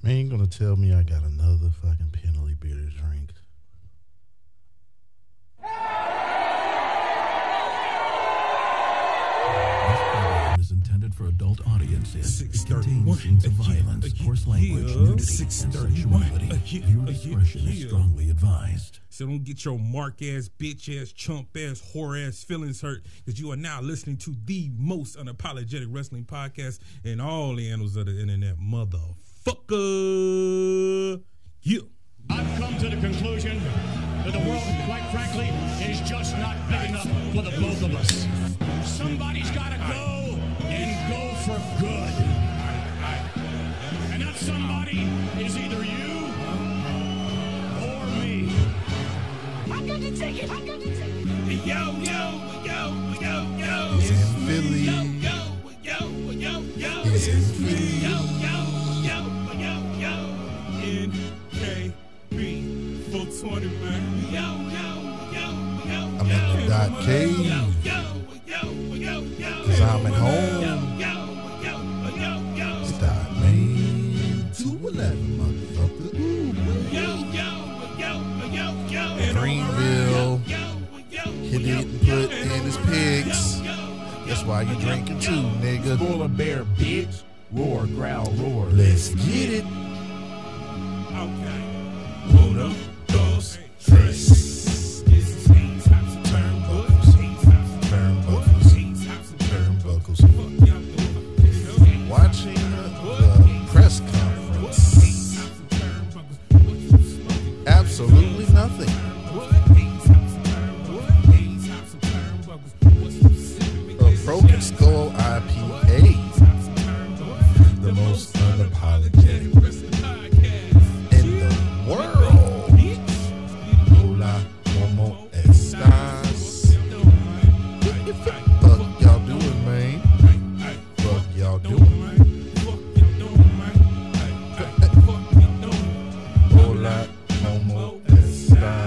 Man, you gonna tell me I got another fucking penalty beer to drink? This program is intended for adult audiences. It contains scenes of violence, coarse language, nudity, and sexuality. Viewer discretion is strongly advised. So don't get your mark ass, bitch ass, chump ass, whore ass feelings hurt, because you are now listening to the most unapologetic wrestling podcast in all the annals of the internet, motherfucker. Yeah. I've come to the conclusion that the world, quite frankly, is just not big enough for the both of us. Somebody's got to go and go for good. And that somebody is either you or me. I'm going to take it. I'm going to take it. Yo, yo, yo, yo, yo. It's in Philly. Yo, yo, yo, yo, yo. It's in Philly. Yo, yo, yo, yo, yo. NKB 420, man. Yo, yo, yo, yo. I'm in the dot cave. Yo, yo, yo, yo, yo. 'Cause I'm at home. Yo, yo, yo, yo, yo. Stop, man. 211, motherfucker. Ooh, Yo, yo, yo, yo, yo. Greenville. Yo, yo, He didn't put in his pigs. That's why you drinking too, nigga. Polar bear, bitch. Roar, growl, roar. Let's get it. Okay. Uno, dos, tres. Turnbuckles. Watching the press conference. Absolutely nothing. A Broken Skull IPA. The most unapologetic in the world. Hola, como estas? Fuck y'all doing, man? Fuck y'all doing? Hola, como estas?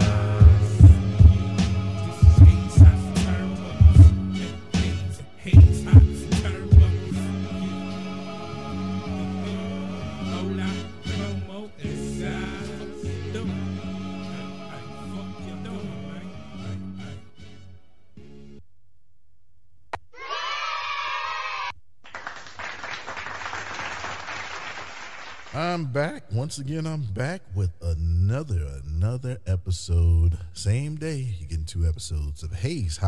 I'm back. Once again, I'm back with another episode. Same day, you're getting 2 episodes of Hayes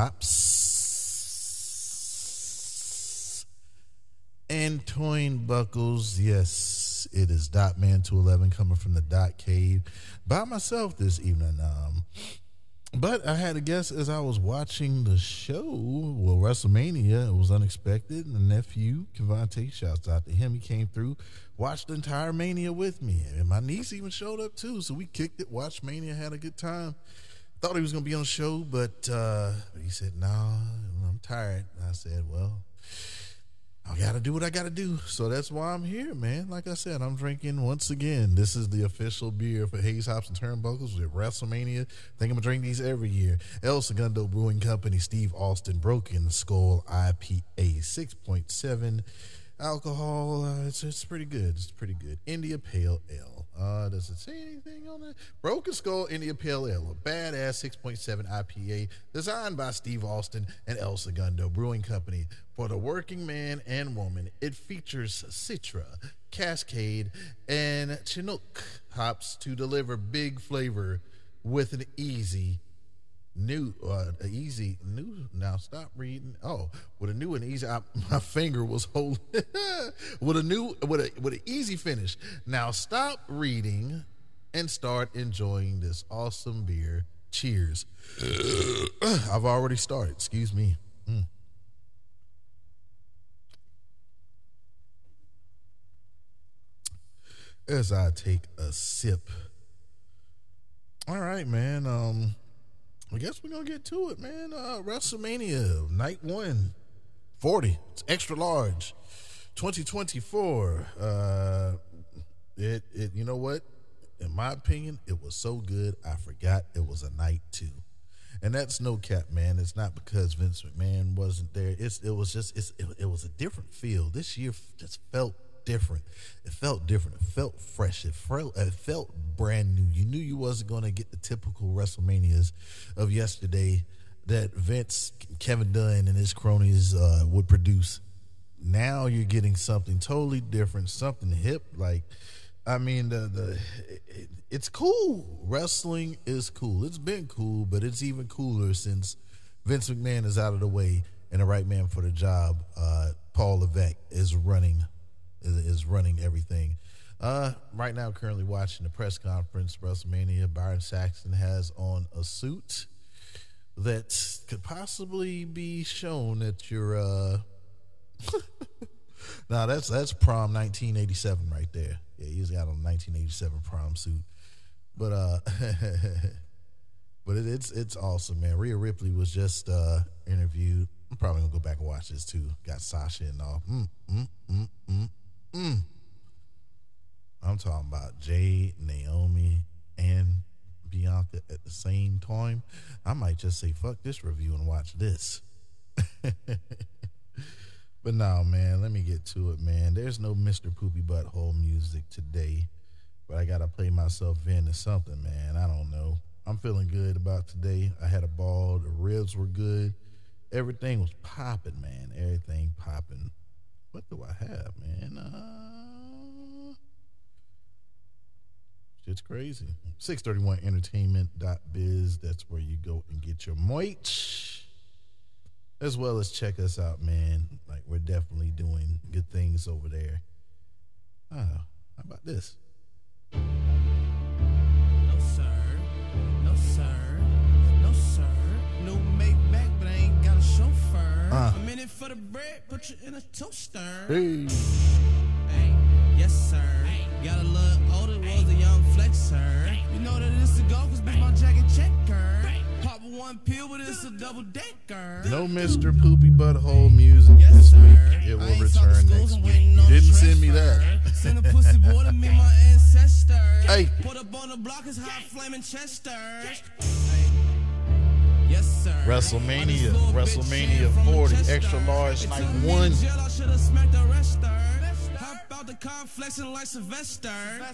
Hops and Toyn Buckles. Yes, it is Dotman 211 coming from the Dot Cave by myself this evening. But I had a guest as I was watching the show. Well, WrestleMania, it was unexpected. The nephew, Kevontae, shouts out to him. He came through, watched the entire Mania with me. And my niece even showed up too. So we kicked it, watched Mania, had a good time. Thought he was going to be on the show, but he said, no, I'm tired. And I said, well, I got to do what I got to do. So that's why I'm here, man. Like I said, I'm drinking once again. This is the official beer for Hayes Hops and Turnbuckles with WrestleMania. I think I'm going to drink these every year. El Segundo Brewing Company, Steve Austin, Broken Skull IPA, 6.7 alcohol. It's pretty good. It's pretty good. India Pale Ale. Does it say anything on it? Broken Skull India Pale Ale, a badass 6.7 IPA designed by Steve Austin and El Segundo Brewing Company for the working man and woman. It features Citra, Cascade, and Chinook hops to deliver big flavor with an easy new. Now stop reading. Oh, with a new and easy. My finger was holding with an easy finish. Now stop reading and start enjoying this awesome beer. Cheers. I've already started. Excuse me. As I take a sip. All right, man. I guess we're gonna get to it, man. WrestleMania Night 1, 40. It's extra large. 2024. You know what? In my opinion, it was so good I forgot it was a night 2. And that's no cap, man. It's not because Vince McMahon wasn't there. It was a different feel. This year just felt different. It felt different. It felt fresh. It felt brand new. You knew you wasn't going to get the typical WrestleManias of yesterday that Vince, Kevin Dunn, and his cronies would produce. Now you're getting something totally different, something hip. Like, I mean, it's cool. Wrestling is cool. It's been cool, but it's even cooler since Vince McMahon is out of the way and the right man for the job, Paul Levesque, is running everything. Right now, currently watching the press conference, WrestleMania. Byron Saxton has on a suit that could possibly be shown at your. Now that's prom 1987 right there. Yeah, he's got on a 1987 prom suit, but but it's awesome, man. Rhea Ripley was just interviewed. I'm probably gonna go back and watch this too. Got Sasha and all. I'm talking about Jade, Naomi, and Bianca at the same time. I might just say fuck this review and watch this. But no, man, let me get to it, man. There's no Mr. Poopy Butthole music today, but I gotta play myself into something, man. I don't know. I'm feeling good about today. I had a ball. The ribs were good. Everything was popping, man. Everything popping. What do I have, man? Shit's crazy. 631entertainment.biz. That's where you go and get your merch, as well as check us out, man. Like, we're definitely doing good things over there. How about this? No, sir. No, sir. No, sir. No Maybach, but I ain't got a chauffeur. I'm in it for the bread, put you in a toaster. Hey. Hey, yes, sir. Got a little older, was a young flexer. You know that it's a go, cause bitch, my jacket checker. Pop one pill, but it's a double decker. No Mr. Poopy Butthole music this week. It will return next week. You didn't send me that. Send a pussy boy to meet my ancestors. Hey. Put up on the block is hot flaming Chester. Yes, sir. WrestleMania 40, extra large night 1. Hop out the car flexing like Sylvester.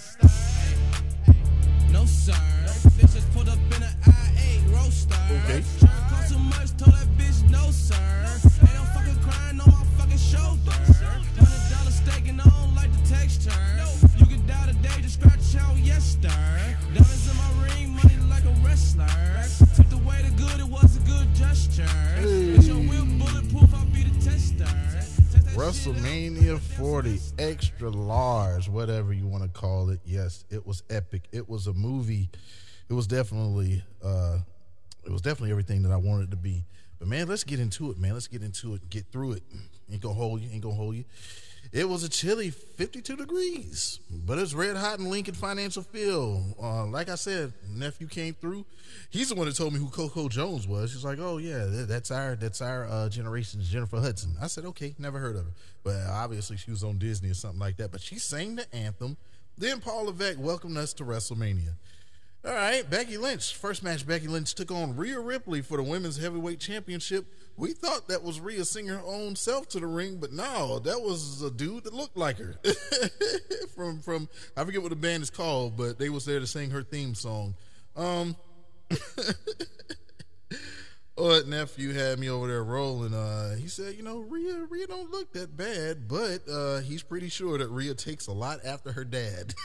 No, sir. Bitches put up in an I-8 roaster. Okay. Shirt cost too much, told that bitch no, sir. Ain't no fucking crying on my fucking shoulder. $100 steak and I don't like the texture. You can die today, just scratch out yester. Diamonds in my ring, money like a wrestler. Took away the good, it was a good gesture. It's your whip bulletproof, I'll be the tester. WrestleMania 40, extra large, whatever you want to call it. Yes, it was epic. It was a movie. It was definitely everything that I wanted it to be. But man, let's get into it, man. Let's get into it and get through it. Ain't gonna hold you. It was a chilly 52 degrees, but it's red hot in Lincoln Financial Field. Like I said, nephew came through. He's the one that told me who Coco Jones was. He's like, "Oh yeah, that's our generation's Jennifer Hudson." I said, "Okay, never heard of her," but obviously she was on Disney or something like that. But she sang the anthem. Then Paul Levesque welcomed us to WrestleMania. All right, Becky Lynch. First match, Becky Lynch took on Rhea Ripley for the Women's Heavyweight Championship. We thought that was Rhea singing her own self to the ring, but no, that was a dude that looked like her. from I forget what the band is called, but they was there to sing her theme song. But nephew had me over there rolling. He said, Rhea don't look that bad, but he's pretty sure that Rhea takes a lot after her dad.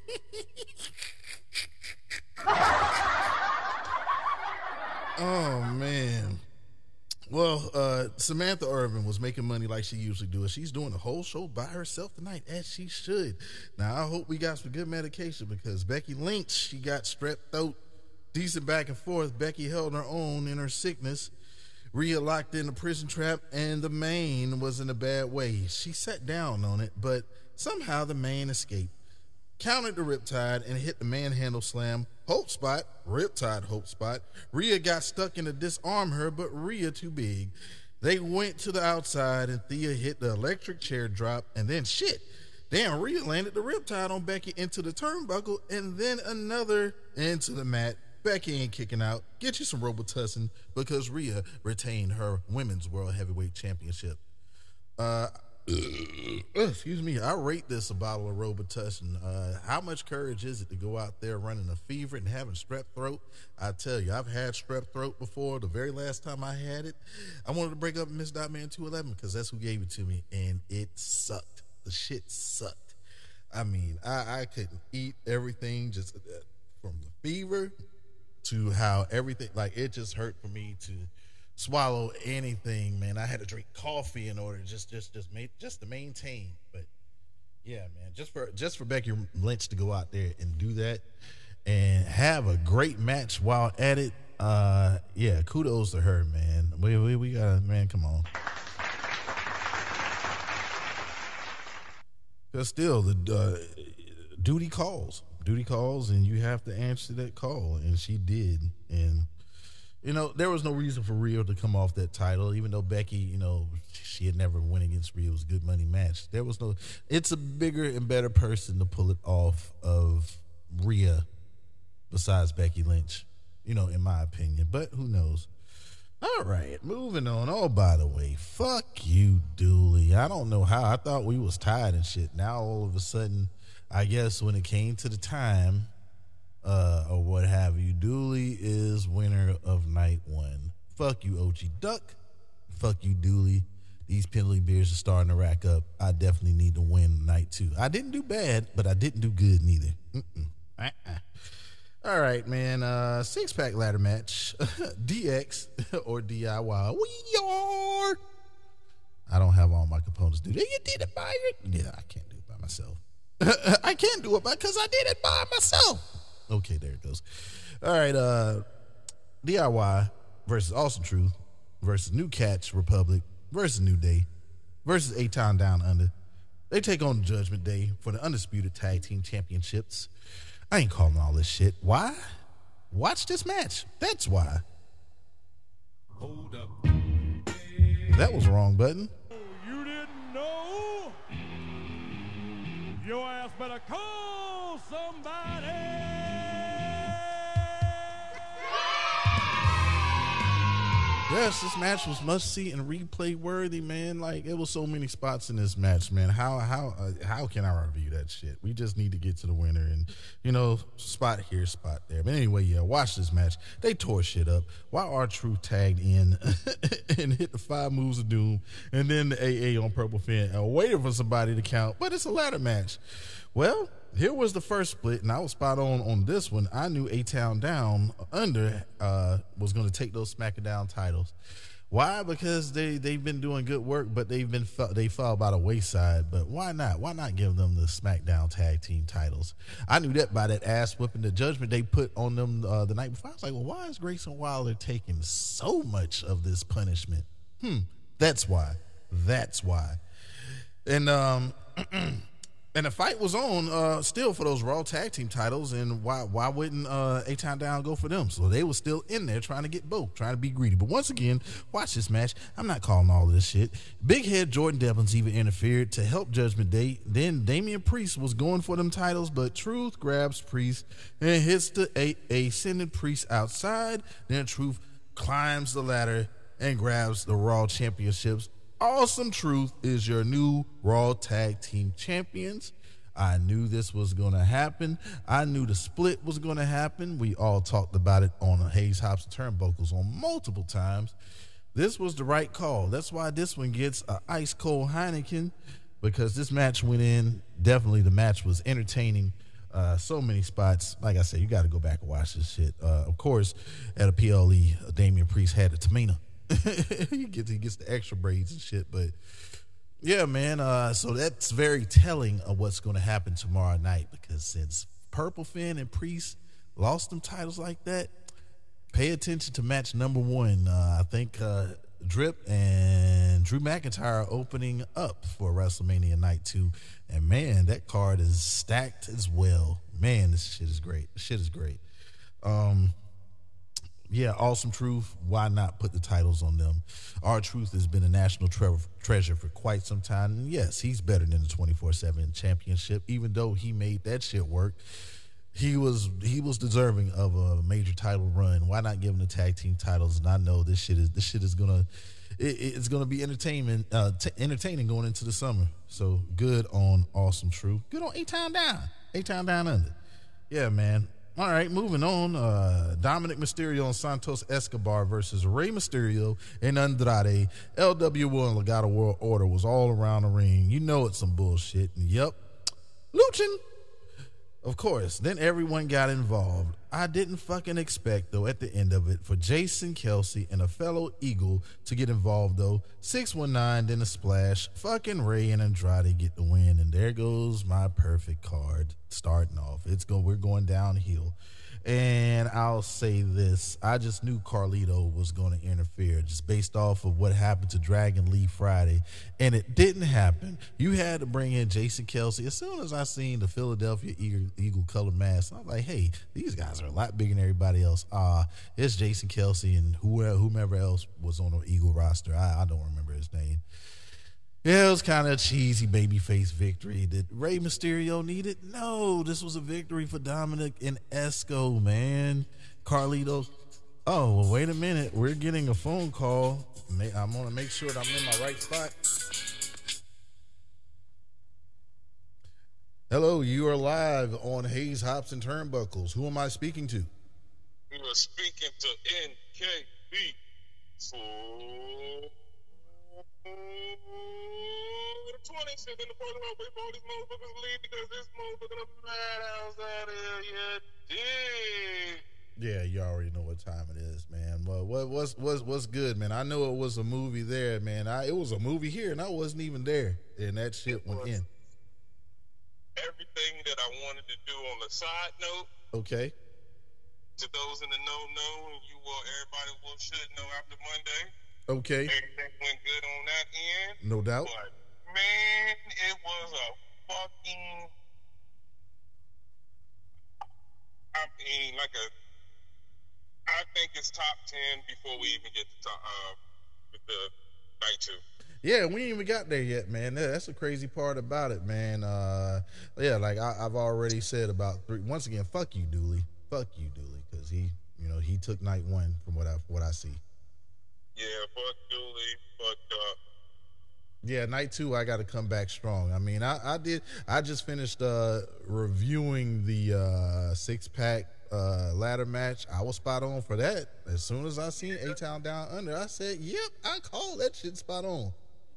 Oh man. Well, Samantha Irvin was making money like she usually does. She's doing the whole show by herself tonight, as she should. Now, I hope we got some good medication, because Becky Lynch, she got strep throat, decent back and forth. Becky held her own in her sickness. Rhea locked in the prison trap, and the mane was in a bad way. She sat down on it, but somehow the mane escaped. Countered the Riptide and hit the manhandle slam. Hope spot, Riptide hope spot. Rhea got stuck in to disarm her, but Rhea too big. They went to the outside and Thea hit the electric chair drop, and then damn, Rhea landed the Riptide on Becky into the turnbuckle and then another into the mat. Becky ain't kicking out. Get you some Robitussin, because Rhea retained her Women's World Heavyweight Championship. excuse me, I rate this a bottle of Robitussin. How much courage is it to go out there running a fever and having strep throat? I tell you, I've had strep throat before. The very last time I had it, I wanted to break up Miss Dotman 211 because that's who gave it to me, and it sucked. The shit sucked. I mean, I couldn't eat everything, just from the fever to how everything, like, it just hurt for me to swallow anything, man. I had to drink coffee in order just to maintain. But yeah, man, just for Becky Lynch to go out there and do that and have a great match while at it, yeah, kudos to her, man. We gotta, man, come on. But still, the duty calls, and you have to answer that call, and she did. And you know, there was no reason for Rhea to come off that title, even though Becky, you know, she had never won against Rhea. It was a good money match. There was no, it's a bigger and better person to pull it off of Rhea besides Becky Lynch, you know, in my opinion. But who knows? All right, moving on. Oh, by the way, fuck you, Dooley. I don't know how. I thought we was tied and shit. Now, all of a sudden, I guess when it came to the time, or what have you, Dooley is winner of night one. Fuck you, OG Duck. Fuck you, Dooley. These penalty beers are starting to rack up. I definitely need to win night two. I didn't do bad, but I didn't do good neither. All right, man. Six-pack ladder match. DX or DIY. We are. I don't have all my components do that. You did it by it. Yeah, I can't do it by myself. I can't do it because I did it by myself. Okay, there it goes. All right, DIY versus Awesome Truth versus New Catch Republic versus New Day versus A-Town Down Under. They take on Judgment Day for the Undisputed Tag Team Championships. I ain't calling all this shit. Why? Watch this match. That's why. Hold up. That was the wrong button. You didn't know? Your ass better call somebody. Yes, this match was must see and replay worthy, man. Like, it was so many spots in this match, man. How can I review that shit? We just need to get to the winner and, you know, spot here, spot there. But anyway, yeah, watch this match. They tore shit up while R-Truth tagged in and hit the 5 moves of doom, and then the AA on Purple Finn waiting for somebody to count. But it's a ladder match. Well, here was the first split, and I was spot on this one. I knew A-Town Down Under was going to take those SmackDown titles. Why? Because they've been doing good work, but they fell by the wayside. But why not? Why not give them the SmackDown Tag Team titles? I knew that by that ass whipping the Judgment they put on them the night before. I was like, well, why is Grayson Waller taking so much of this punishment? That's why. And and the fight was on still for those Raw Tag Team titles, and why wouldn't A-Town Down go for them? So they were still in there trying to get both, trying to be greedy. But once again, watch this match. I'm not calling all of this shit. Big Head Jordan Devlins even interfered to help Judgment Day. Then Damian Priest was going for them titles, but Truth grabs Priest and hits the AA, sending Priest outside. Then Truth climbs the ladder and grabs the Raw Championships. Awesome Truth is your new Raw Tag Team Champions. I knew this was going to happen. I knew the split was going to happen. We all talked about it on Hayes Hops and Turnbuckles on multiple times. This was the right call. That's why this one gets an ice cold Heineken, because this match went in. Definitely the match was entertaining. So many spots. Like I said, you got to go back and watch this shit. Of course, at a PLE, Damian Priest had a Tamina. he gets the extra braids and shit, but yeah, man. So that's very telling of what's going to happen tomorrow night, because since Purple Finn and Priest lost them titles like that, pay attention to match number 1. I think Drip and Drew McIntyre are opening up for WrestleMania Night 2, and man, that card is stacked as well. Man, this shit is great. Yeah, Awesome Truth, why not put the titles on them? R-Truth has been a national treasure for quite some time. And yes, he's better than the 24/7 championship, even though he made that shit work. He was deserving of a major title run. Why not give him the tag team titles? And I know this shit is gonna, it's going to be entertaining going into the summer. So good on Awesome Truth. Good on A-Town Down Under. Yeah, man. All right, moving on. Dominic Mysterio and Santos Escobar versus Rey Mysterio and Andrade. LWO and Legado World Order was all around the ring. You know it's some bullshit. And yep, Luchin. Of course, then everyone got involved. I didn't fucking expect, though, at the end of it, for Jason Kelsey and a fellow Eagle to get involved, though. 619, then a splash. Fucking Ray and Andrade get the win, and there goes my perfect card starting off. We're going downhill. And I'll say this. I just knew Carlito was going to interfere just based off of what happened to Dragon Lee Friday. And it didn't happen. You had to bring in Jason Kelsey. As soon as I seen the Philadelphia Eagle color mask, I was like, hey, these guys are a lot bigger than everybody else. It's Jason Kelsey and whomever else was on the Eagle roster. I don't remember his name. Yeah, it was kind of a cheesy babyface victory that Rey Mysterio needed. No, this was a victory for Dominic and Esco, man. Carlito. Oh, well, wait a minute. We're getting a phone call. I'm going to make sure that I'm in my right spot. Hello, you are live on Hayes, Hops, and Turnbuckles. Who am I speaking to? You are speaking to NKB for... 26 in the first round, wait for these motherfuckers leave because this motherfucker madhouse out here, Yeah, you already know what time it is, man. Well, what's good, man? I know it was a movie there, man. It was a movie here, and I wasn't even there, and that shit went in. Everything that I wanted to do on the side note. Okay. To those in the know, everybody should know after Monday. Okay. Everything went good on that end. No doubt. But, man, it was a fucking... I think it's top 10 before we even get to with the night 2. Yeah, we ain't even got there yet, man. That's the crazy part about it, man. Yeah, like I've already said about 3. Once again, fuck you, Dooley. Fuck you, Dooley, because he took night 1 from what I see. Yeah, fuck Dooley, fucked up. Yeah, night 2, I got to come back strong. I mean, I just finished reviewing the 6-pack ladder match. I was spot on for that. As soon as I seen A-Town Down Under, I said, yep, I called that shit spot on.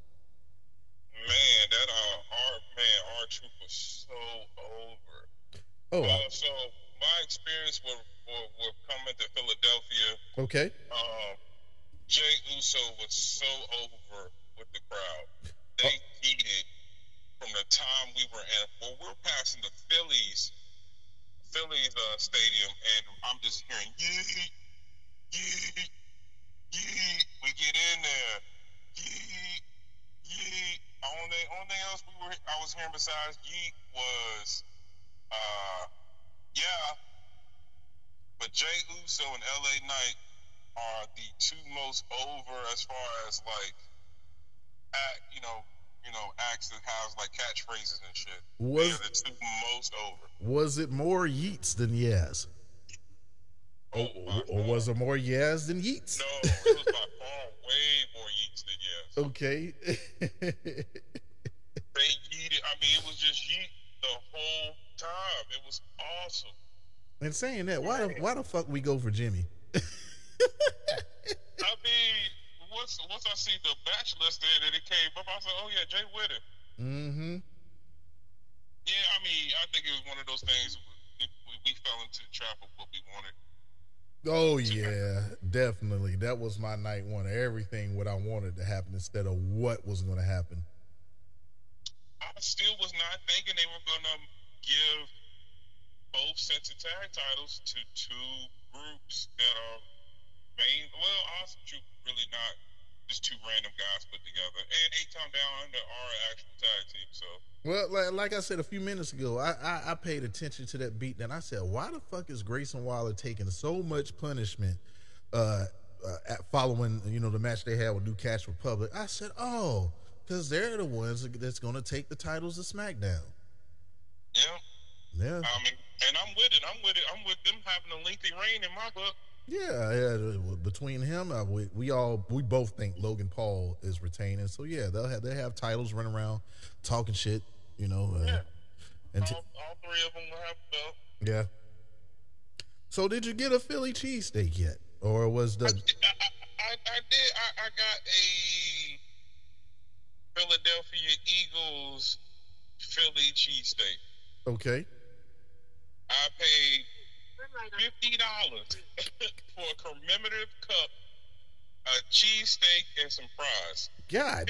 Man, that R-Truth was so over. Oh, so my experience with coming to Philadelphia. Okay. Jay Uso was so over with the crowd. They heated from the time we were in. Well, we're passing the Phillies stadium, and I'm just hearing yeet, yeet, yeet. We get in there, yeet, yeet. Only else I was hearing besides yeet was, yeah. But Jay Uso and LA Knight are the 2 most over as far as like, acts that has like catchphrases and shit. They're the 2 most over. Was it more yeets than yes? Or was it more yes than yeets? No, it was by far way more yeets than yes. Okay. They yeeted. I mean, it was just yeet the whole time. It was awesome. And saying that, why the fuck we go for Jimmy? I mean, once I see the batch list and it came up, I was like, oh yeah, Jay Whitter. Mm-hmm. Yeah, I mean, I think it was one of those things we fell into the trap of what we wanted. Oh yeah, definitely. That was my night 1. Everything what I wanted to happen instead of what was going to happen. I still was not thinking they were going to give both sets of tag titles to 2 groups that are Awesome Truth really not just 2 random guys put together, and A-Town Down Under are an actual tag team. So, well, like I said a few minutes ago, I paid attention to that beat, and I said, why the fuck is Grayson Waller taking so much punishment following the match they had with New Cash Republic? I said, oh, because they're the ones that's going to take the titles of SmackDown. Yeah. I mean, and I'm with it. I'm with them having a lengthy reign in my book. Yeah. Between him, we both think Logan Paul is retaining. So yeah, they have titles running around talking shit. You know. And all three of them will have the belt. Yeah. So did you get a Philly cheesesteak yet, or was the? I did. I got a Philadelphia Eagles Philly cheesesteak. Okay. I paid $50 for a commemorative cup, a cheesesteak, and some fries. God.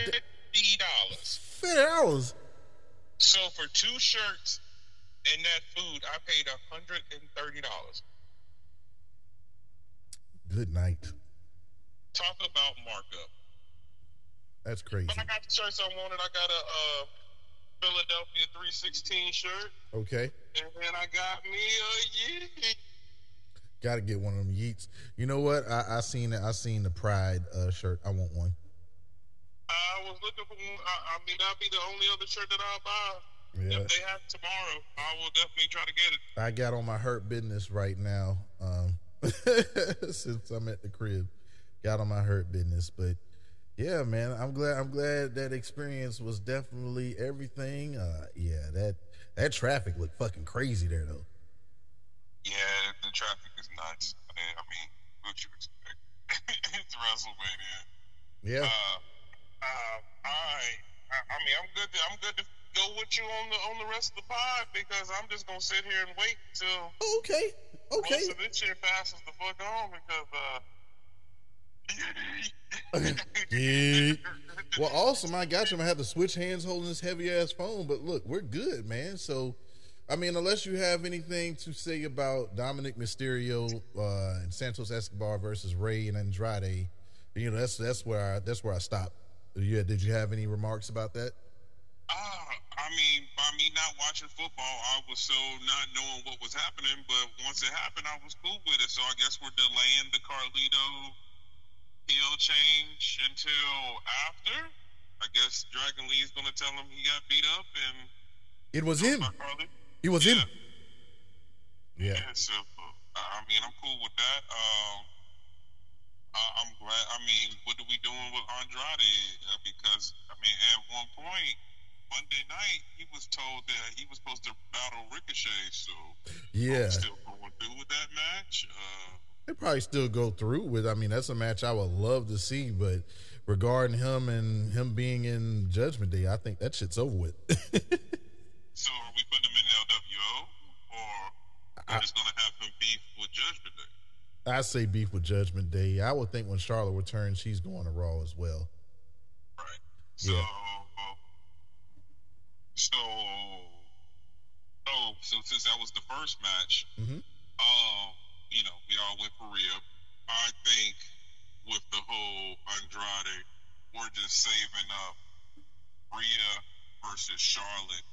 $50. So for 2 shirts and that food, I paid $130. Good night. Talk about markup. That's crazy. But I got the shirts I wanted. I got a Philadelphia 316 shirt. Okay. And then I got me a Yeet. Got to get one of them Yeets. You know what? I seen the Pride shirt. I want one. I was looking for one. I mean, that'll be the only other shirt that I'll buy. Yeah. If they have it tomorrow, I will definitely try to get it. I got on my Hurt Business right now. Since I'm at the crib, got on my Hurt Business. But yeah, man, I'm glad that experience was definitely everything. Yeah, that traffic looked fucking crazy there though. Yeah, the traffic is nuts. I mean, what you expect? It's WrestleMania. Yeah. I mean, I'm good to go with you on the rest of the pod because I'm just gonna sit here and wait till. Okay. Most of this shit passes the fuck on because. Yeah. Well, awesome. I got you. I'm gonna have to switch hands holding this heavy ass phone, but look, we're good, man. So, I mean, unless you have anything to say about Dominic Mysterio and Santos Escobar versus Rey and Andrade, you know, that's where I stopped. Yeah, did you have any remarks about that? I mean, by me not watching football, I was so not knowing what was happening. But once it happened, I was cool with it. So I guess we're delaying the Carlito heel change until after. I guess Dragon Lee is going to tell him he got beat up, and it was him. It was him. Yeah. So I mean, I'm cool with that. I'm glad. I mean, what are we doing with Andrade? Because I mean, at one point Monday night, he was told that he was supposed to battle Ricochet. So yeah, still going through with that match. They probably still go through with. I mean, that's a match I would love to see. But regarding him and him being in Judgment Day, I think that shit's over with. So are we putting him in LWO, or are we just going to have him beef with Judgment Day? I say beef with Judgment Day. I would think when Charlotte returns, she's going to Raw as well. Right. So, yeah. So since that was the first match, mm-hmm. You know, we all went for Rhea. I think with the whole Andrade, we're just saving up Rhea versus Charlotte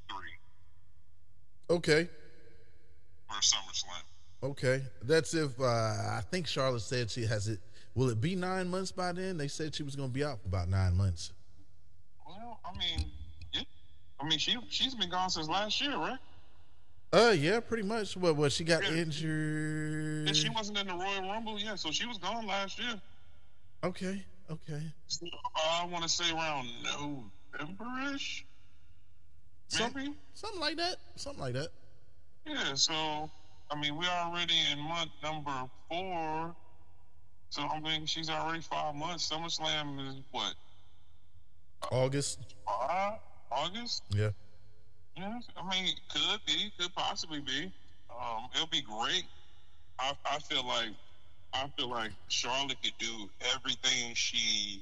3. Okay. For SummerSlam. Okay. That's if I think Charlotte said she has it. Will it be 9 months by then? They said she was going to be out for about 9 months. Well, I mean, yeah. I mean, she's been gone since last year, right? Yeah, pretty much. What she got injured. And she wasn't in the Royal Rumble, yeah, so she was gone last year. Okay. So, I want to say around November-ish, maybe? Something like that. Yeah, so, I mean, we're already in month number 4, so, I mean, she's already 5 months. SummerSlam is what? August? August? Yeah. Yeah, I mean, could possibly be. It'll be great. I feel like Charlotte could do everything she.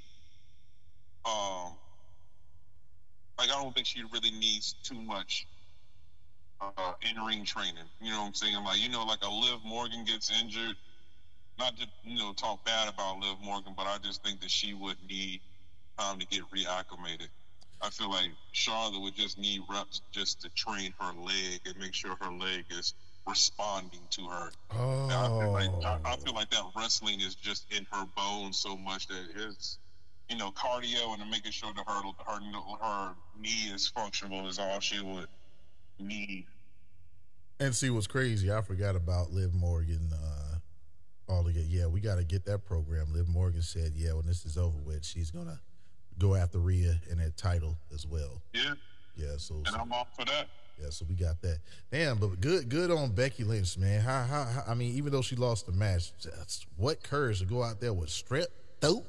Like I don't think she really needs too much in-ring training. You know what I'm saying? Like like a Liv Morgan gets injured. Not to talk bad about Liv Morgan, but I just think that she would need time to get reacclimated. I feel like Charlotte would just need reps just to train her leg and make sure her leg is responding to her. Oh. I feel like that wrestling is just in her bones so much that it's, cardio and making sure that her knee is functional is all she would need. And see what's crazy, I forgot about Liv Morgan. all together. Yeah, we got to get that program. Liv Morgan said, yeah, when this is over with, she's going to go after Rhea and that title as well. Yeah. Yeah, so I'm all for that. Yeah, so we got that. Damn, but good on Becky Lynch, man. How I mean, even though she lost the match, what courage to go out there with strep throat.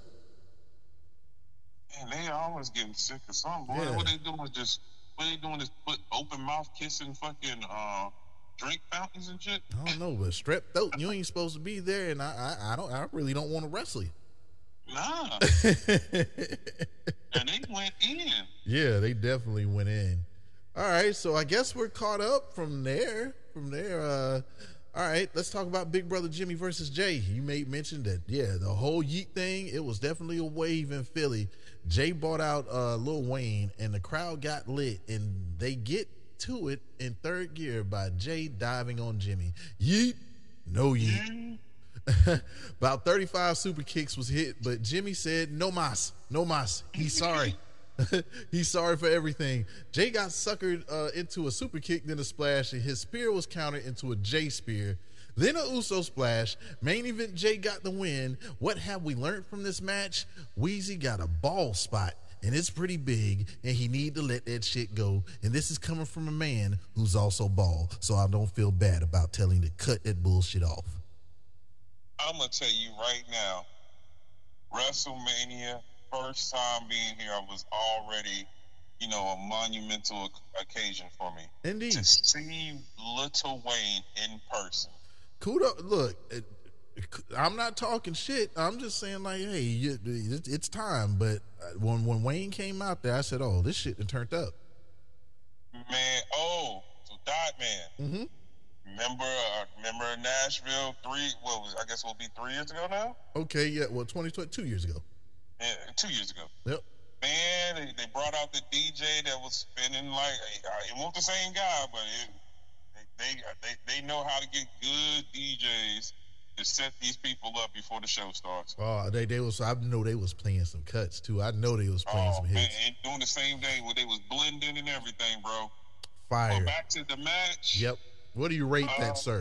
Man, they always getting sick of something. Boy. Yeah. What they doing is put open mouth kissing fucking drink fountains and shit. I don't know, but strep throat, you ain't supposed to be there, and I really don't want to wrestle you. Nah. And they went in. Yeah, they definitely went in. All right, so I guess we're caught up from there. All right, let's talk about Big Brother Jimmy versus Jay. You made mention that, yeah, the whole Yeet thing, it was definitely a wave in Philly. Jay bought out Lil Wayne, and the crowd got lit, and they get to it in third gear by Jay diving on Jimmy. Yeet, no yeet. About 35 super kicks was hit, but Jimmy said, no mas. He's sorry. He's sorry for everything. Jay got suckered into a super kick, then a splash, and his spear was countered into a Jay spear. Then a Uso splash. Main event, Jay got the win. What have we learned from this match? Weezy got a ball spot, and it's pretty big, and he need to let that shit go. And this is coming from a man who's also bald, so I don't feel bad about telling to cut that bullshit off. I'm going to tell you right now, WrestleMania, first time being here, I was already, a monumental occasion for me. Indeed. To see Lil Wayne in person. Kudos. Look, I'm not talking shit. I'm just saying, like, hey, it's time. But when Wayne came out there, I said, oh, this shit done turned up. Man, so Dot Man. Mm-hmm. Remember Nashville I guess it will be 3 years ago now? Okay, yeah, 2 years ago. Yeah, 2 years ago. Yep. Man, they brought out the DJ that was spinning like, it wasn't the same guy, but they know how to get good DJs to set these people up before the show starts. Oh, I know they was playing some cuts too. I know they was playing some hits. Man, and doing the same thing where they was blending and everything, bro. Fire. Well, back to the match. Yep. What do you rate that, sir?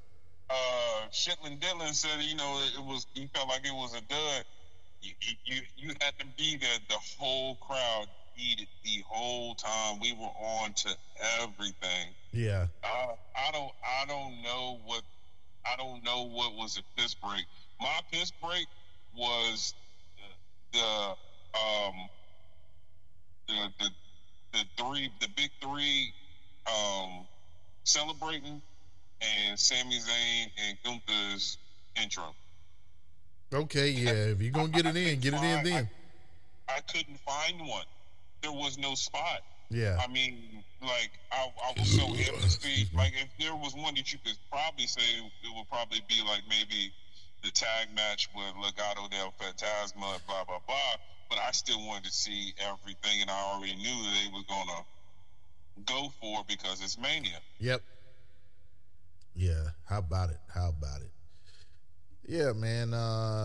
Chitlin Dillon said, he felt like it was a dud. You had to be there. The whole crowd needed the whole time. We were on to everything. Yeah. I don't know what was a piss break. My piss break was the big three celebrating, and Sami Zayn and Gunther's intro. Okay, yeah. If you're gonna get it in, get it in then. I couldn't find one. There was no spot. Yeah. I mean, like I was so empty. Like if there was one that you could probably say, it would probably be like maybe the tag match with Legado del Fantasma, blah blah blah. But I still wanted to see everything, and I already knew that they were gonna go for it because it's Mania. Yep. Yeah. How about it? Yeah, man.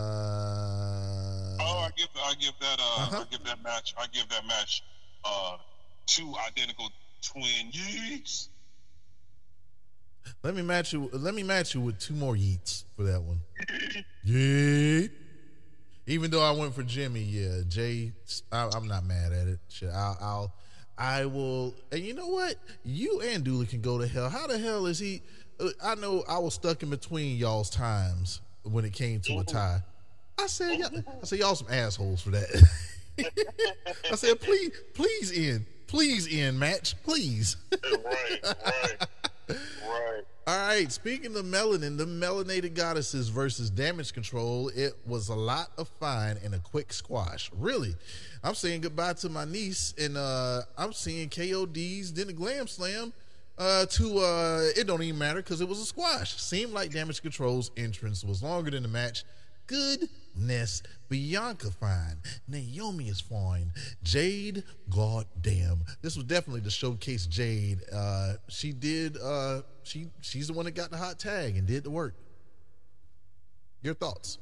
I give that match 2 identical twin yeets. Let me match you with 2 more yeets for that one. Yeet. Even though I went for Jimmy, yeah, Jay, I'm not mad at it. Shit, I will. And you know what? You and Dooley can go to hell. How the hell is he? I know I was stuck in between y'all's times when it came to a tie. I said y'all some assholes for that. I said, please end match, please. Right. All right, speaking of melanin, the Melanated Goddesses versus Damage Control, it was a lot of fun and a quick squash. Really, I'm saying goodbye to my niece, and I'm seeing KOD's, then the Glam Slam, it don't even matter because it was a squash. Seemed like Damage Control's entrance was longer than the match. Goodness, Bianca fine, Naomi is fine, Jade, goddamn, this was definitely to showcase Jade. She did. She's the one that got the hot tag and did the work. Your thoughts?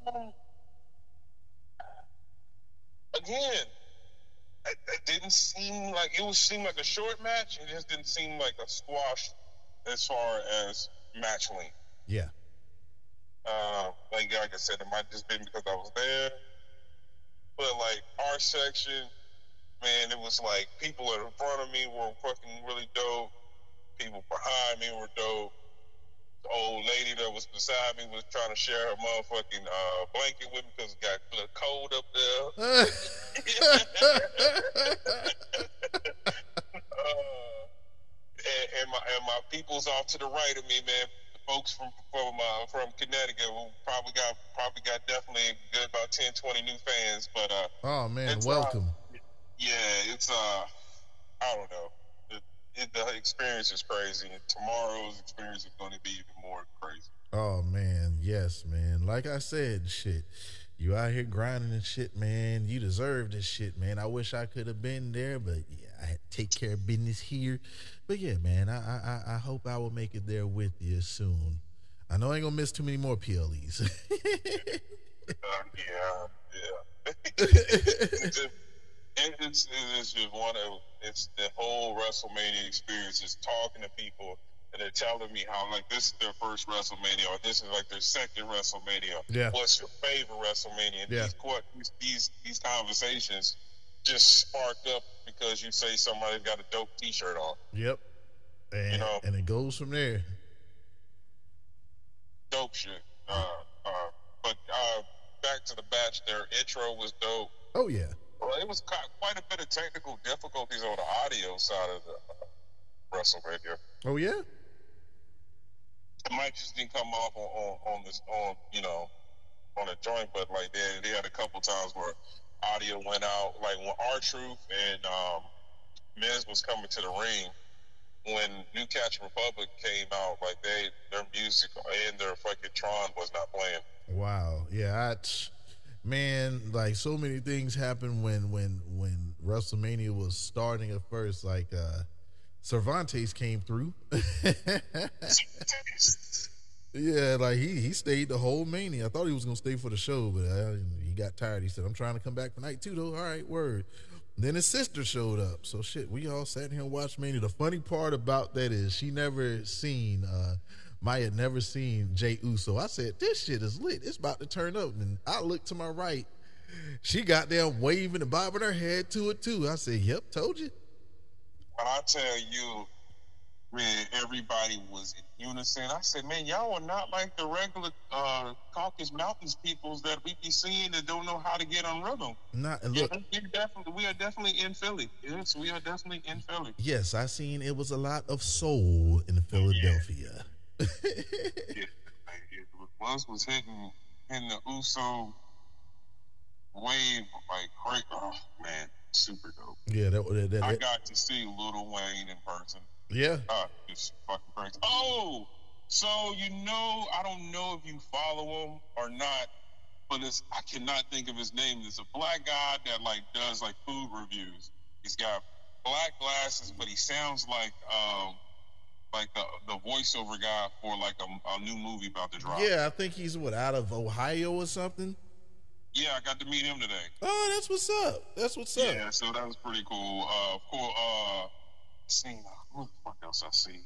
Again, it didn't seem like seemed like a short match. It just didn't seem like a squash as far as match length. Yeah. Like I said, it might just been because I was there. But like our section, man, it was like people in front of me were fucking really dope. People behind me were dope. The old lady that was beside me was trying to share her motherfucking blanket with me because it got cold up there. And my people's off to the right of me, man. The folks from Connecticut who probably got definitely a good about 10, 20 new fans. But oh man, welcome. It's I don't know. The experience is crazy, and tomorrow's experience is going to be even more crazy. Oh man, yes, man. Like I said, shit, you out here grinding and shit, man. You deserve this shit, man. I wish I could have been there, but yeah, I had to take care of business here. But yeah, man, I hope I will make it there with you soon. I know I ain't gonna miss too many more PLEs. It's just it's the whole WrestleMania experience is talking to people and they're telling me how like this is their first WrestleMania or this is like their second WrestleMania. Yeah. What's your favorite WrestleMania? And yeah. These conversations just sparked up because you say somebody got a dope T-shirt on. Yep. And and it goes from there. Dope shit. But back to the batch, their intro was dope. Oh yeah. Well, it was quite a bit of technical difficulties on the audio side of the WrestleMania. Oh yeah. The mic just didn't come off on a joint, but like they had a couple times where audio went out. Like when R-Truth and Miz was coming to the ring, when New Catch Republic came out, like their music and their fucking Tron was not playing. Wow. Yeah. Man, like so many things happened when WrestleMania was starting at first. Like Cervantes came through. Yeah, like he stayed the whole Mania. I thought he was gonna stay for the show, but he got tired. He said, "I'm trying to come back for night 2 though." All right, word. Then his sister showed up. So shit, we all sat here and watched Mania. The funny part about that is she never seen Maya had never seen Jey Uso. I said, this shit is lit. It's about to turn up. And I looked to my right. She got down waving and bobbing her head to it, too. I said, yep, told you. When I tell you, man, everybody was in unison. I said, man, y'all are not like the regular Caucasus Mountains peoples that we be seeing that don't know how to get on rhythm. Look, we are definitely in Philly. Yes, we are definitely in Philly. Yes, I seen it was a lot of soul in Philadelphia. Yeah. Once was hitting the Uso wave like great. Oh man, super dope. Yeah, that I got to see Lil Wayne in person. Yeah, it's fucking crazy. Oh, so I don't know if you follow him or not, but I cannot think of his name. There's a black guy that like does like food reviews. He's got black glasses, but he sounds like the voiceover guy for like a new movie about to drop. Yeah, I think he's out of Ohio or something. Yeah, I got to meet him today. Oh, that's what's up. Yeah, so that was pretty cool. Of course, who the fuck else I see?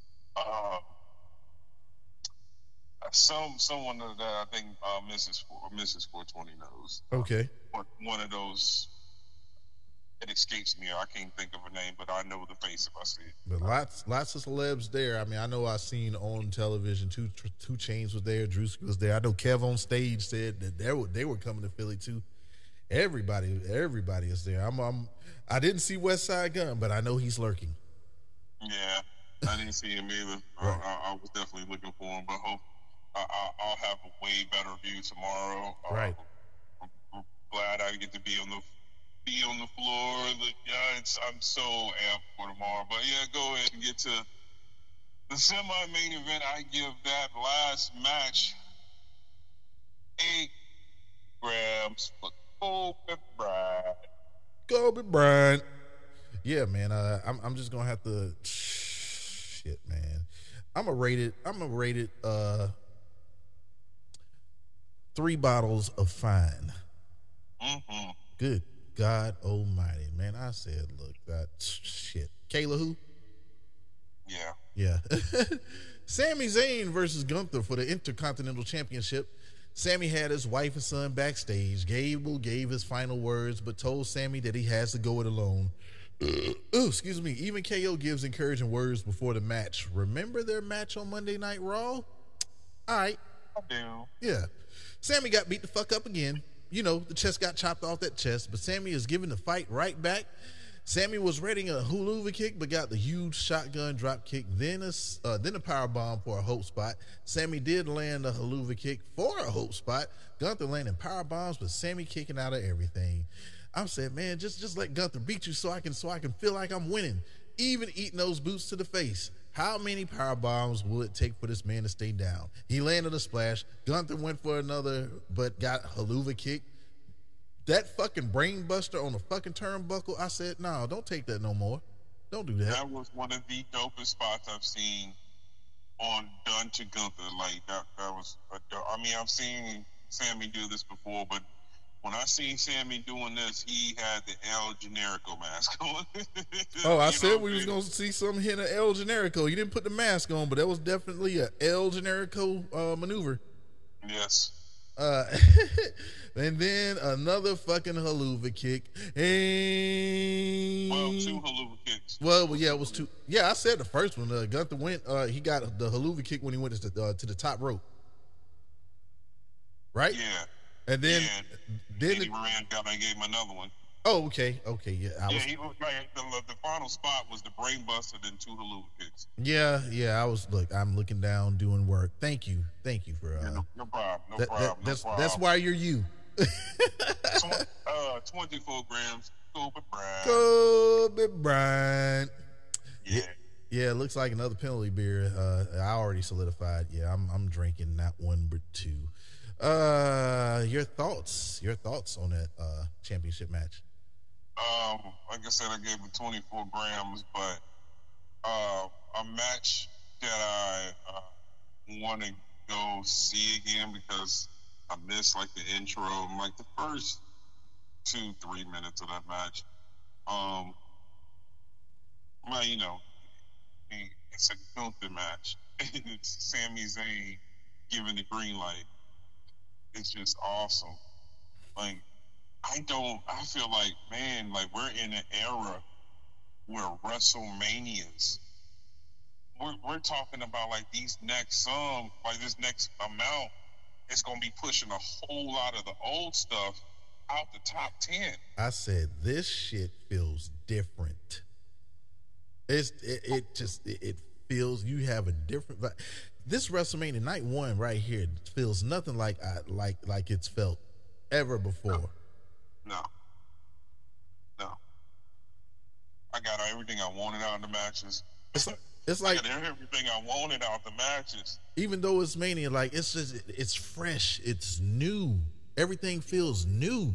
Someone that I think Mrs. 420 knows. Okay. One of those. It escapes me. I can't think of a name, but I know the face if I see it. But lots of celebs there. I mean, I know I seen on television 2 Chainz was there, Drewski was there. I know Kev on stage said that they were coming to Philly too. Everybody is there. I didn't see West Side Gun, but I know he's lurking. Yeah, I didn't see him either. Right. I was definitely looking for him, but I'll have a way better view tomorrow. Right. I'm glad I get to be on the floor. I'm so amped for tomorrow. But yeah, go ahead and get to the semi-main event. I give that last match 8 grams for Kobe Bryant. Kobe Bryant. Yeah, man. I'm just gonna have to. Shit, man. I'm gonna rate it. 3 bottles of fine. Mm-hmm. Good God Almighty, man! I said, look, that shit. Kayla, who? Yeah. Yeah. Sami Zayn versus Gunther for the Intercontinental Championship. Sami had his wife and son backstage. Gable gave his final words, but told Sami that he has to go it alone. Excuse me. Even KO gives encouraging words before the match. Remember their match on Monday Night Raw? All right. I do. Yeah. Sami got beat the fuck up again. You know, the chest got chopped off that chest, but Sami is giving the fight right back. Sami was readying a hula kick, but got the huge shotgun drop kick, then a power bomb for a hope spot. Sami did land a hula kick for a hope spot. Gunther landing power bombs, but Sami kicking out of everything. I'm saying, man, just let Gunther beat you so I can feel like I'm winning. Even eating those boots to the face. How many power bombs will it take for this man to stay down? He landed a splash. Gunther went for another, but got hula kick. That fucking brain buster on the fucking turnbuckle, I said, no, don't take that no more. Don't do that. That was one of the dopest spots I've seen done to Gunther. Like, that was, I mean, I've seen Sami do this before, but when I seen Sami doing this, he had the El Generico mask on. Oh, I said we was going to see something here in El Generico. You didn't put the mask on, but that was definitely a El Generico maneuver. Yes. And then another fucking hula kick. And Well, 2 hula kicks. Well, yeah, it was 2. Yeah, I said the first one. Gunther went. He got the hula kick when he went to the top rope. Right. Yeah. And then he ran down and gave him another one. Oh, okay, yeah. He was like the final spot was the brain buster, then 2 hula kicks. Yeah. I'm looking down, doing work. Thank you for. No problem. That's why you're you. 24 grams, Kobe Bryant. Yeah. Yeah, it looks like another penalty beer. I already solidified. Yeah, I'm drinking not 1 but 2. Your thoughts on that championship match? Like I said, I gave it 24 grams, but a match that I want to go see again because I missed like the intro, like the first 2-3 minutes of that match. Well, you know, it's a Gunther match. It's Sami Zayn giving the green light. It's just awesome. Like, I feel like, man, like we're in an era where WrestleManias, we're talking about like these next this next amount, it's going to be pushing a whole lot of the old stuff out the top 10. I said, this shit feels different. It feels, you have a different, this WrestleMania night 1 right here feels nothing like it's felt ever before. No. I got everything I wanted out of the matches. It's like I got everything I wanted out the matches. Even though it's Mania, like it's fresh, it's new. Everything feels new.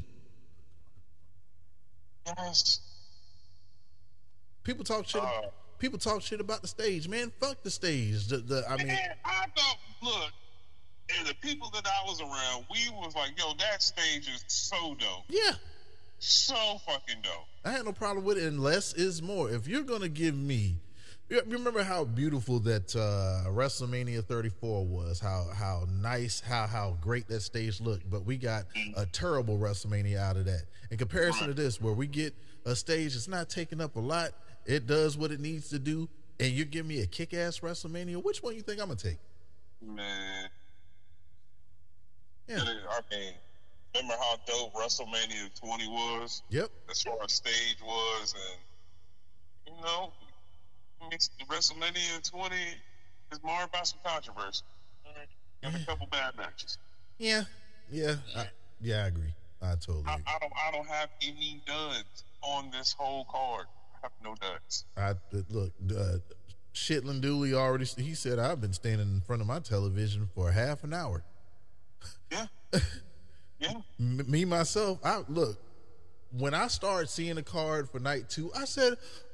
Yes. People talk shit about the stage, man. Fuck the stage. I thought, look, and the people that I was around, we was like, yo, that stage is so dope. Yeah. So fucking dope. I had no problem with it, and less is more. If you're going to give me, remember how beautiful that WrestleMania 34 was, how nice, how great that stage looked, but we got a terrible WrestleMania out of that. In comparison to this, where we get a stage that's not taking up a lot, it does what it needs to do, and you give me a kick-ass WrestleMania, which one you think I'm going to take? Man. Yeah. I mean, remember how dope WrestleMania 20 was? Yep. As far as stage was, and, you know, WrestleMania 20 is marred by some controversy. And a couple bad matches. Yeah. I agree. I totally agree. I don't have any duds on this whole card. I have no duds. Look, Shitlin Dooley already, he said, I've been standing in front of my television for half an hour. Yeah. Yeah. Me, myself, look, when I started seeing the card for night 2, I said,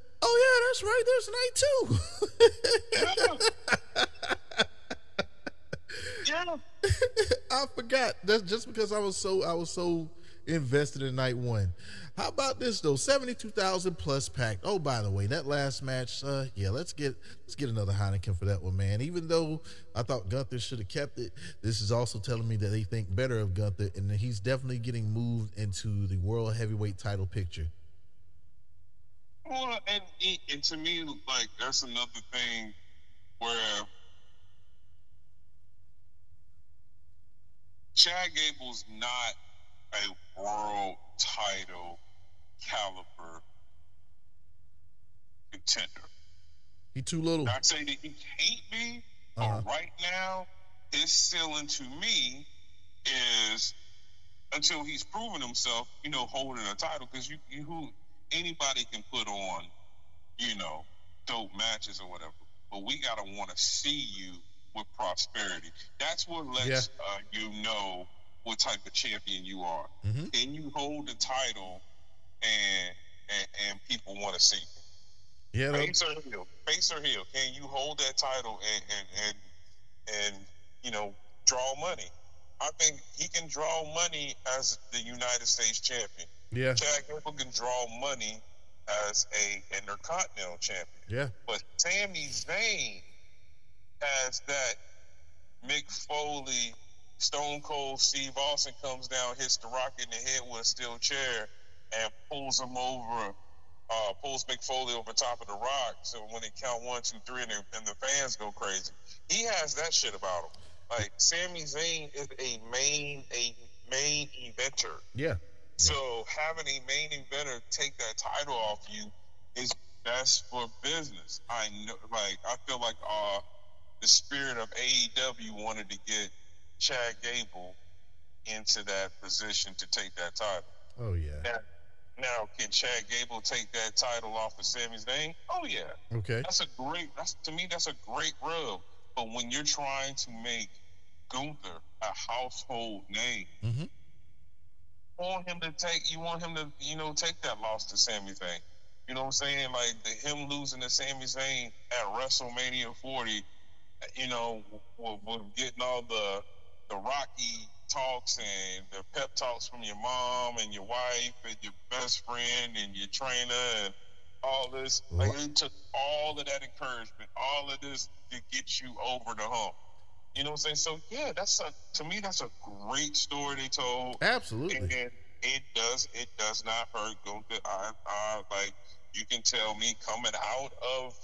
oh yeah, that's right, there's night 2. Yeah. I forgot. That's just because I was so invested in night one. How about this though? 72,000 plus packed. Oh, by the way, that last match, let's get another Heineken for that one, man. Even though I thought Gunther should have kept it, this is also telling me that they think better of Gunther, and that he's definitely getting moved into the world heavyweight title picture. Well, and to me, like, that's another thing where Chad Gable's not a world title caliber contender. He too little. Not saying that he can't be, but right now, his ceiling to me is until he's proven himself, holding a title, because anybody can put on, dope matches or whatever, but we gotta want to see you with prosperity. That's what lets you know what type of champion you are. Mm-hmm. Can you hold the title and people want to see you? Yeah, face or heel. Can you hold that title and draw money? I think he can draw money as the United States champion. Yeah. Chad Gable can draw money as a Intercontinental champion. Yeah. But Sami Zayn has that Mick Foley, Stone Cold Steve Austin comes down, hits The Rock in the head with a steel chair, and pulls him over, pulls Mick Foley over top of The Rock. So when they count 1, 2, 3, and the fans go crazy, he has that shit about him. Like, Sami Zayn is a main eventer. Yeah. So having a main eventer take that title off you is best for business. I know, I feel like the spirit of AEW wanted to get Chad Gable into that position to take that title. Oh yeah. Now can Chad Gable take that title off of Sami Zayn? Oh yeah. Okay. To me that's a great rub. But when you're trying to make Gunther a household name, mm-hmm. you want him to take that loss to Sami Zayn. You know what I'm saying? Like him losing to Sami Zayn at WrestleMania 40, we're getting all the Rocky talks and the pep talks from your mom and your wife and your best friend and your trainer and all this. Like it took all of that encouragement, all of this to get you over the hump. You know what I'm saying? So yeah, to me that's a great story they told. Absolutely. And it does not hurt Gunther. I like, you can tell me coming out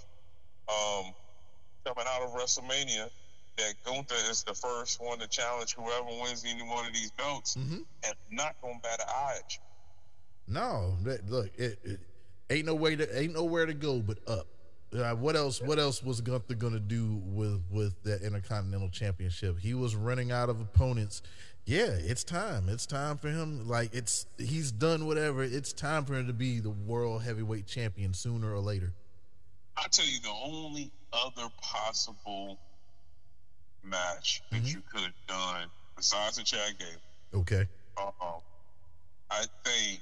of WrestleMania that Gunther is the first one to challenge whoever wins any one of these belts, mm-hmm. and not gonna bat an eye at you. No, look, it ain't nowhere to go but up. What else was Gunther gonna do with that Intercontinental Championship? He was running out of opponents. Yeah, it's time. It's time for him. Like he's done whatever. It's time for him to be the world heavyweight champion sooner or later. I tell you, the only other possible match that mm-hmm. you could have done besides the Chad Gable. Okay. I think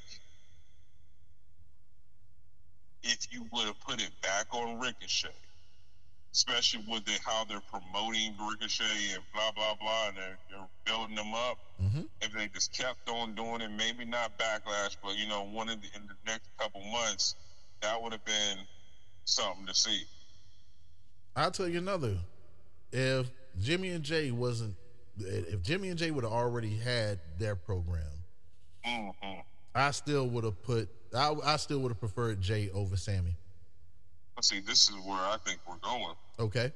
if you would have put it back on Ricochet, especially with how they're promoting Ricochet and blah, blah, blah, and they're building them up, mm-hmm. if they just kept on doing it, maybe not Backlash, but, in the next couple months, that would have been something to see. I'll tell you another. If Jimmy and Jay would have already had their program, mm-hmm. I still would have preferred Jay over Sammy. See, this is where I think we're going. Okay.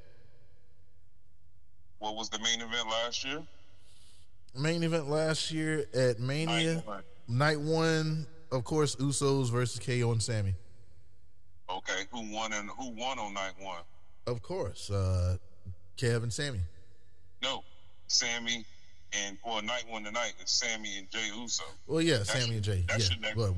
What was the main event last year? Main event last year at Mania, night one, of course, Usos versus KO and Sammy. Okay, who won on night one? Of course, Kev and Sammy. No, Sammy and night one tonight is Sammy and Jay Uso. Well, yeah, Sammy and Jay. That's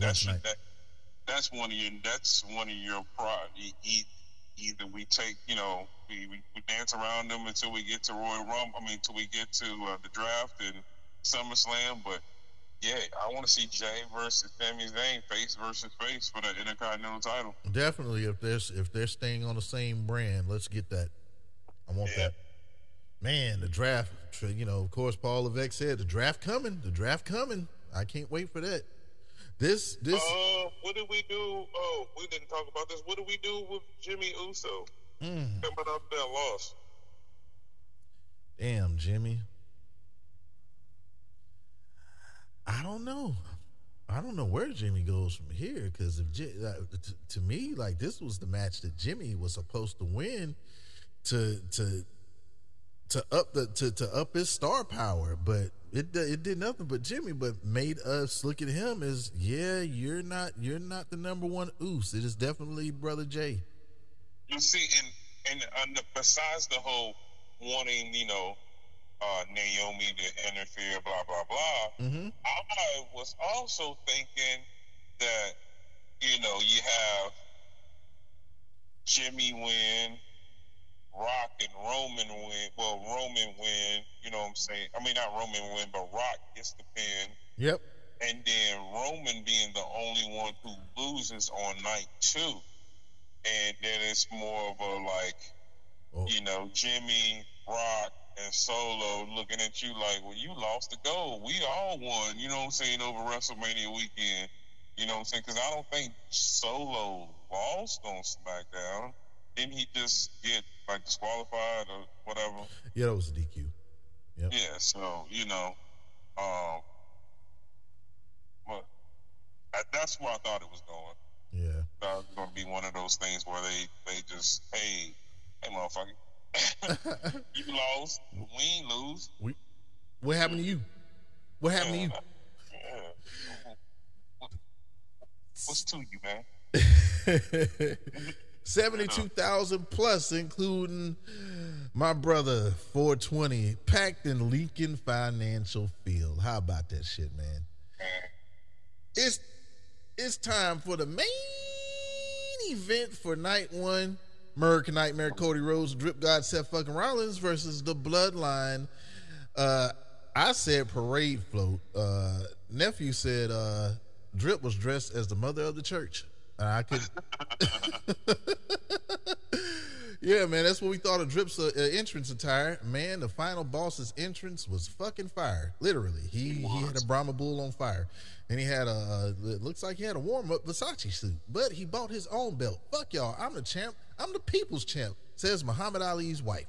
one of your pride. Either we take, we dance around them until we get to Royal Rumble. Until we get to the draft and SummerSlam. But yeah, I want to see Jay versus Sami Zayn, face versus face for the Intercontinental title. Definitely, if they're staying on the same brand, let's get that. I want that. Man, the draft. Of course, Paul Levesque said the draft coming. I can't wait for that. This. What did we do? Oh, we didn't talk about this. What did we do with Jimmy Uso? Coming up that loss. Damn, Jimmy. I don't know where Jimmy goes from here, because if to me, like, this was the match that Jimmy was supposed to win to up his star power, but it did nothing but Jimmy, but made us look at him as, yeah, you're not the number one Uso. It is definitely Brother Jay. You see, and besides the whole wanting, Naomi to interfere, blah blah blah. Mm-hmm. I was also thinking that, you have Jimmy win, Rock and Roman win. Well, Roman win. You know what I'm saying? I mean, not Roman win, but Rock gets the pin. Yep. And then Roman being the only one who loses on night 2, and then it's more of a Jimmy, Rock, and Solo looking at you like, well, you lost the gold. We all won, you know what I'm saying, over WrestleMania weekend. You know what I'm saying? Because I don't think Solo lost on SmackDown. Didn't he just get, disqualified or whatever? Yeah, that was a DQ. Yep. Yeah, so, but that's where I thought it was going. Yeah. That was going to be one of those things where they just, hey, motherfucker. You lost. We ain't lose. What happened to you? What happened to you? What's to you, man? 72,000 plus, including my brother 420, packed in Lincoln Financial Field. How about that shit, man? It's time for the main event for night 1. American Nightmare Cody Rhodes, Drip God Seth fucking Rollins versus the Bloodline. I said parade float. Nephew said Drip was dressed as the mother of the church. And I could. Yeah, man, that's what we thought of Drip's entrance attire. Man, the final boss's entrance was fucking fire. Literally, he had a Brahma bull on fire, and he had it looks like he had a warm-up Versace suit, but he bought his own belt. Fuck y'all, I'm the champ. I'm the people's champ, says Muhammad Ali's wife.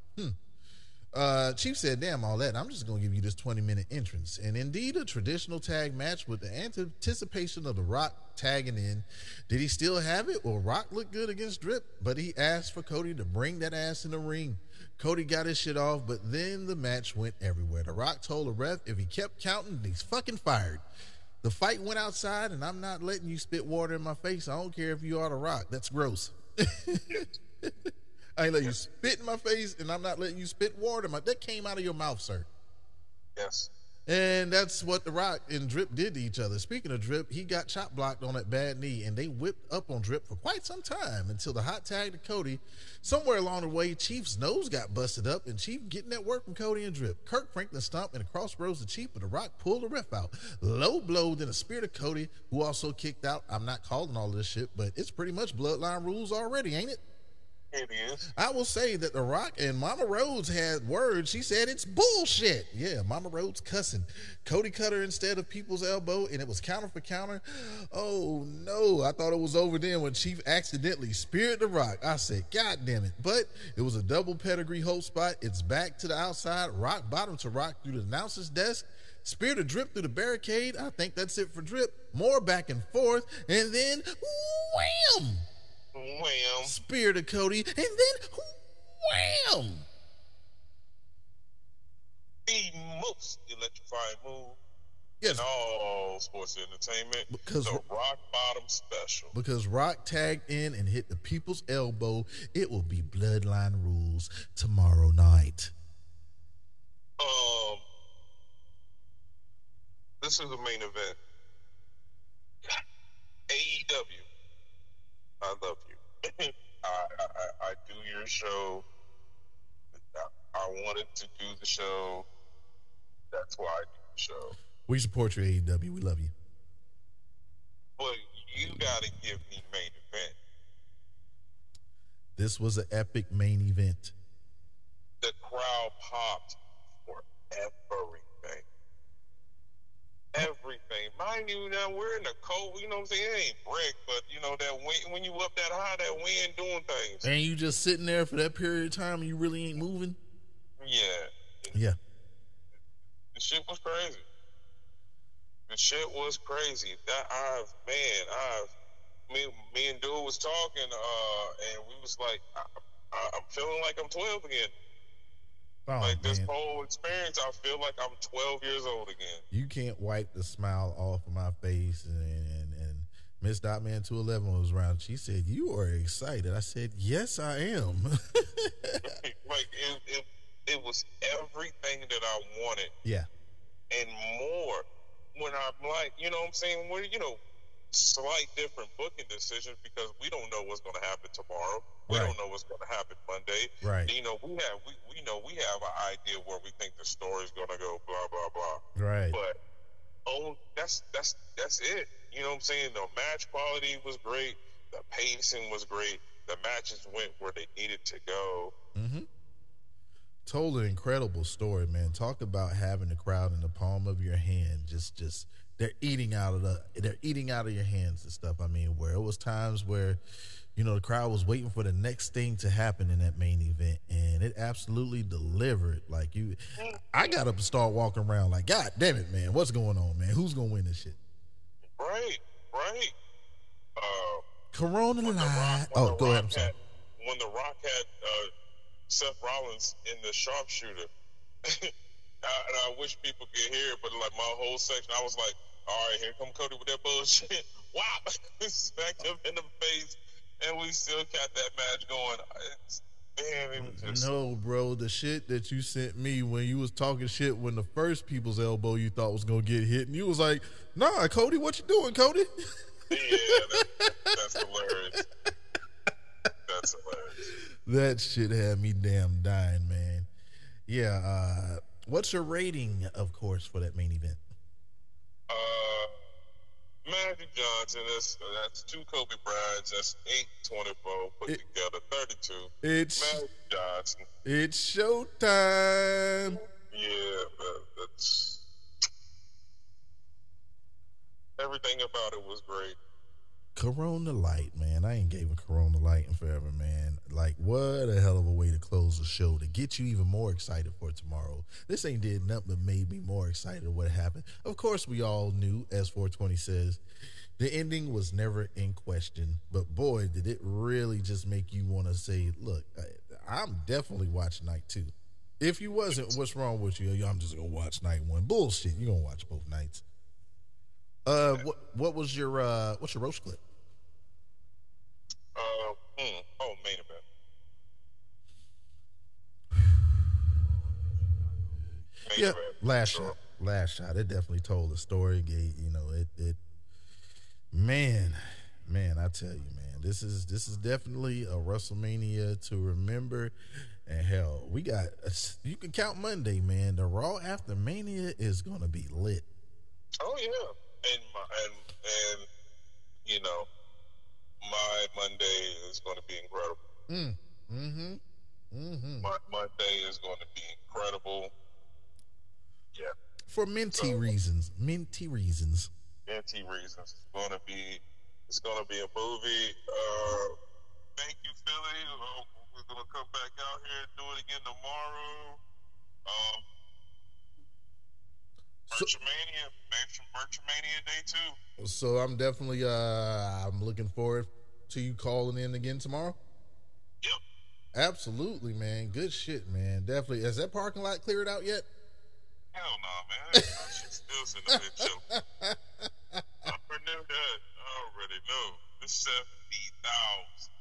Chief said, damn all that, I'm just going to give you this 20-minute entrance. And indeed, a traditional tag match with the anticipation of The Rock tagging in. Did he still have it? Well, Rock looked good against Drip, but he asked for Cody to bring that ass in the ring. Cody got his shit off, but then the match went everywhere. The Rock told the ref if he kept counting, he's fucking fired. The fight went outside, and I'm not letting you spit water in my face. I don't care if you are The Rock. That's gross. I ain't letting you spit in my face, and I'm not letting you spit water in my... That came out of your mouth, sir. Yes. And that's what The Rock and Drip did to each other. Speaking of Drip, he got chop blocked on that bad knee, and they whipped up on Drip for quite some time until the hot tag to Cody. Somewhere along the way, Chief's nose got busted up, and Chief getting that work from Cody and Drip. Kirk Franklin stomped and crossroads the Chief, but The Rock pulled the ref out. Low blow, then a spear to Cody, who also kicked out. I'm not calling all of this shit, but it's pretty much bloodline rules already, ain't it? It is. I will say that The Rock and Mama Rhodes had words. She said it's bullshit. Yeah, Mama Rhodes cussing. Cody cut her instead of people's elbow, and it was counter for counter. Oh, no. I thought it was over then when Chief accidentally speared The Rock. I said, God damn it. But it was a double pedigree hold spot. It's back to the outside. Rock bottom to Rock through the announcer's desk. Spear to Drip through the barricade. I think that's it for Drip. More back and forth. And then, wham! Wham. Spear to Cody, and then wham! The most electrifying move Yes. in all sports entertainment. Because the Rock Bottom Special. Because Rock tagged in and hit the people's elbow. It will be Bloodline rules tomorrow night. This is the main event. AEW. I love you. I do your show. I wanted to do the show. That's why I do the show. We support you, AEW. We love you. But you got to give me main event. This was an epic main event. The crowd popped for everything. everything. Mind you, now we're in the cold. You know what I'm saying? It ain't brick, but you know that wind, when you up that high, that wind doing things. And you just sitting there for that period of time, and you really ain't moving. Yeah. The shit was crazy. The shit was crazy. Me and dude was talking, and we was like, I'm feeling like I'm 12 again. Oh, like this man. whole experience, I feel like I'm 12 years old again. You can't wipe the smile off of my face. And Miss Dotman 211 was around. She said, "You are excited." I said, "Yes, I am." Like it was everything that I wanted. Yeah. And more. When I'm like, you know what I'm saying? We're, slight different booking decisions because we don't know what's going to happen tomorrow. We Right. don't know what's going to happen Monday. Right. We have an idea where we think the story's going to go, blah blah blah. Right. But that's it. You know what I'm saying? The match quality was great. The pacing was great. The matches went where they needed to go. Mm-hmm. Told an incredible story, man. Talk about having the crowd in the palm of your hand. Just they're eating out of your hands and stuff. I mean, where it was times where, the crowd was waiting for the next thing to happen in that main event, and it absolutely delivered. Like I got up and start walking around like, God damn it, man, what's going on, man? Who's gonna win this shit? Right. Corona Live. Oh, go ahead. I'm sorry. When The Rock had Seth Rollins in the sharpshooter, and I wish people could hear it, but like my whole section, I was like, all right, here come Cody with that bullshit. Wow. Smacked him in the face, and we still kept that match going. It was just... No, bro, the shit that you sent me when you was talking shit when the first people's elbow you thought was going to get hit, and you was like, nah, Cody, what you doing, Cody? Yeah, that's hilarious. That's hilarious. That shit had me damn dying, man. Yeah, what's your rating, of course, for that main event? Magic Johnson, that's 2 Kobe Bryants, that's 824 put together, 32. It's Magic Johnson. It's showtime. Yeah, that's everything about it was great. Corona Light, man. I ain't gave a Corona Light in forever, man. Like, what a hell of a way to close the show to get you even more excited for tomorrow. This ain't did nothing but made me more excited what happened. Of course, we all knew, as 420 says, the ending was never in question. But boy, did it really just make you want to say, look, I'm definitely watching night 2. If you wasn't, what's wrong with you? I'm just going to watch night 1. Bullshit. You're going to watch both nights. What was your, what's your roast clip? Main event. Yeah, last shot. It definitely told the story. It. Man, I tell you, man, this is definitely a WrestleMania to remember. And hell, we got. You can count Monday, man. The Raw after Mania is gonna be lit. Oh yeah, and my Monday is going to be incredible. My Monday is going to be incredible. Yeah. For minty reasons. Minty reasons. It's going to be a movie. Thank you, Philly. We're going to come back out here and do it again tomorrow. Merchamania Day 2. So I'm definitely I'm looking forward to you calling in again tomorrow. Yep. Absolutely, man. Good shit, man. Definitely. Has that parking lot cleared out yet? Hell no, man. That shit's still sitting up there chilling. I already know that. I already know. It's 70,000.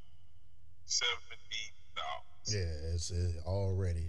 70,000. Yeah, it's already.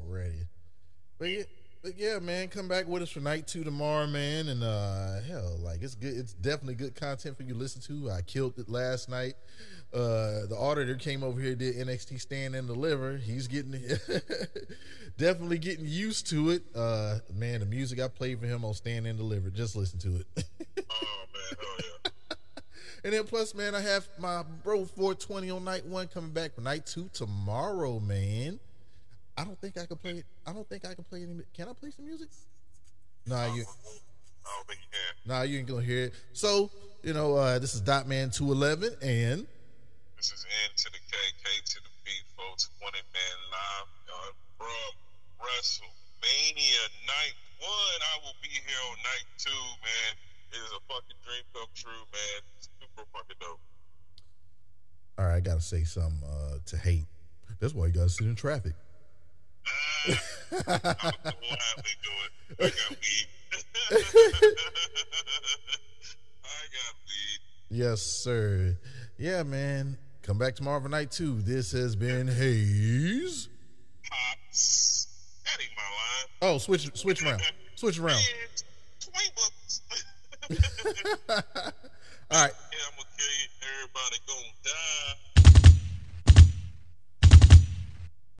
But yeah, man, come back with us for night 2 tomorrow, man. And hell, like it's good. It's definitely good content for you to listen to. I killed it last night. The auditor came over here, did NXT Stand and Deliver. He's getting definitely getting used to it. Man, the music I played for him on Stand and Deliver, just listen to it. Oh man, oh yeah. And then plus, man, I have my bro 420 on night 1 coming back for night 2 tomorrow, man. I don't think I can play it. I don't think I can play any. Can I play some music? Nah, you. I don't think you can. Nah, you ain't gonna hear it. So, this is Dotman 211, and This is N to the K, K to the B, folks. 20-man live from WrestleMania Night 1. I will be here on Night 2, man. It is a fucking dream come true, man. Super fucking dope. all right, I gotta say something to hate. That's why you gotta sit in traffic. I don't know how they do it. I got weed. I got weed. Yes, sir. Yeah, man. Come back tomorrow for Night 2. This has been Hayes. Pops. That ain't my line. Oh, switch around. Switch around. Man, 20 bucks.